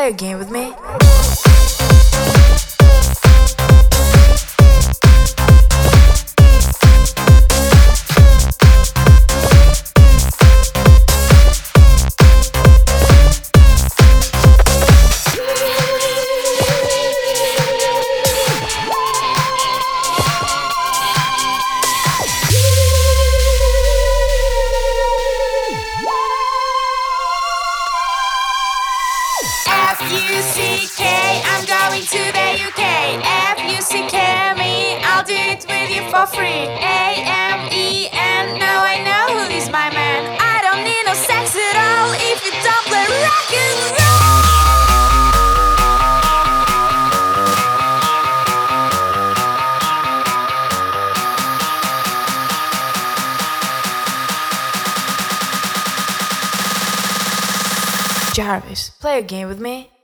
play a game with me? F-U-C-K, I'm going to the UK. F-U-C-K me, I'll do it with you for free. A-M-E-N, now I know who is my man. I don't need no sex at all if you don't play rock and roll. Jarvis, play a game with me?